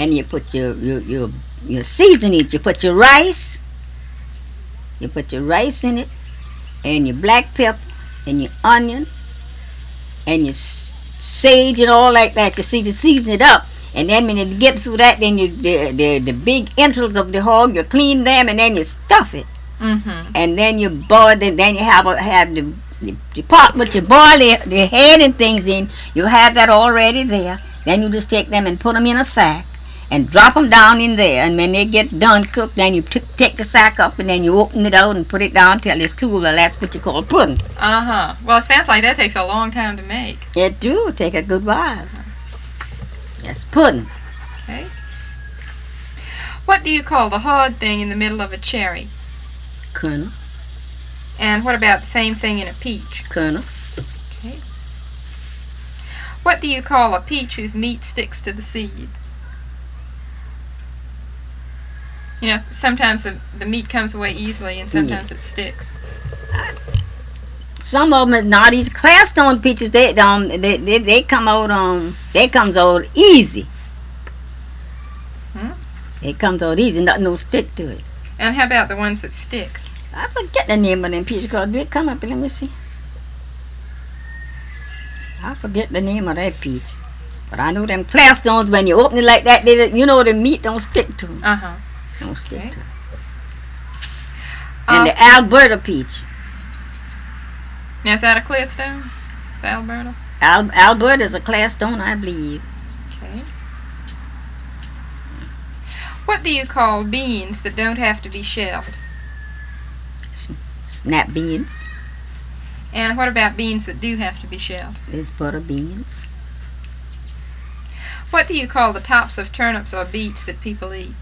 and you put your seasoning. You put your rice. You put your rice in it, and your black pepper, and your onion, and your sage and all like that. You see, to season it up. And then when you get through that, then the big entrails of the hog, you clean them, and then you stuff it. Mm-hmm. And then you boil it. Then you have the pot with you boil the head and things in. You have that already there. Then you just take them and put them in a sack and drop them down in there. And when they get done cooked, then you take the sack up and then you open it out and put it down till it's cool. That's what you call pudding. Uh-huh. Well, it sounds like that takes a long time to make. It do take a good while. That's pudding. Okay. What do you call the hard thing in the middle of a cherry? Kernel. And what about the same thing in a peach? Kernel. Okay. What do you call a peach whose meat sticks to the seed? You know, sometimes the meat comes away easily and sometimes it sticks. Some of them is not easy. Clairstone peaches, they come out they comes out easy. Hmm? It comes out easy, nothing no stick to it. And how about the ones that stick? I forget the name of them peaches, because they come up and let me see. I forget the name of that peach. But I know them Clairstones, when you open it like that, you know the meat don't stick to them. Uh-huh. Don't stick Okay. to it. And the Alberta peach. Now, is that a Clearstone? The Alberta? Alberta is a Clairstone, I believe. Okay. What do you call beans that don't have to be shelled? Snap beans. And what about beans that do have to be shelled? There's butter beans. What do you call the tops of turnips or beets that people eat?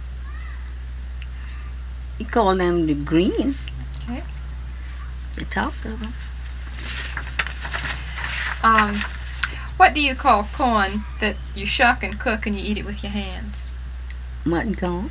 We call them the greens. Okay. The tops of them. What do you call corn that you shuck and cook and you eat it with your hands? Mutton corn.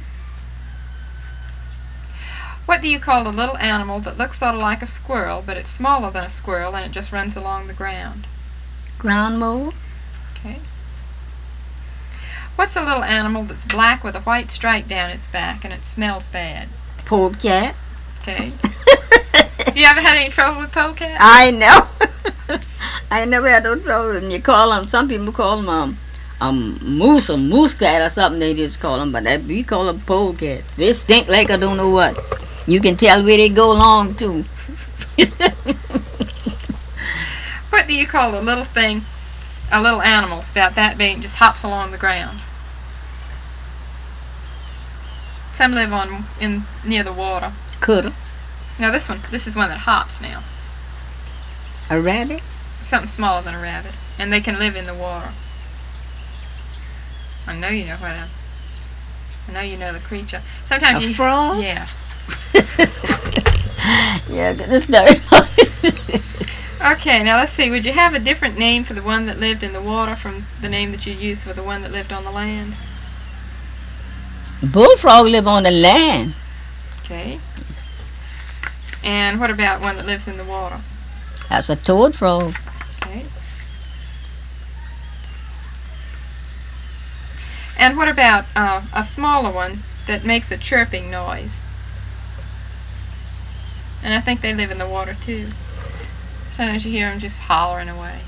What do you call a little animal that looks sort of like a squirrel, but it's smaller than a squirrel and it just runs along the ground? Ground mole. Okay. What's a little animal that's black with a white stripe down its back and it smells bad? Polecat. Okay. You ever had any trouble with polecats? I know. I never had no trouble. And you call them, some people call them moose or moose cat or something, they just call them, but we call them polecats. They stink like I don't know what. You can tell where they go along too. What do you call a little thing, a little animal, it's about that big, just hops along the ground? Some live near the water. Coulda. Now this is one that hops now. A rabbit? Something smaller than a rabbit. And they can live in the water. I know you know the creature. Sometimes A frog? Yeah. Yeah, this dirty. Okay, now let's see. Would you have a different name for the one that lived in the water from the name that you used for the one that lived on the land? Bullfrog live on the land. Okay. And what about one that lives in the water? That's a toad frog. Okay. And what about a smaller one that makes a chirping noise? And I think they live in the water too. Sometimes you hear them just hollering away.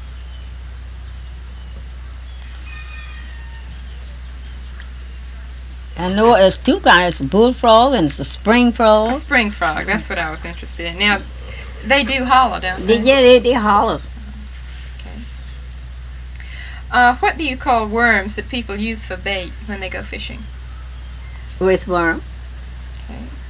I know there's two kinds, a bullfrog and it's a spring A frog. spring frog, that's what I was interested in. Now, they do holler, don't they? Yeah, they holler. Okay. What do you call worms that people use for bait when they go fishing? With worm. Okay.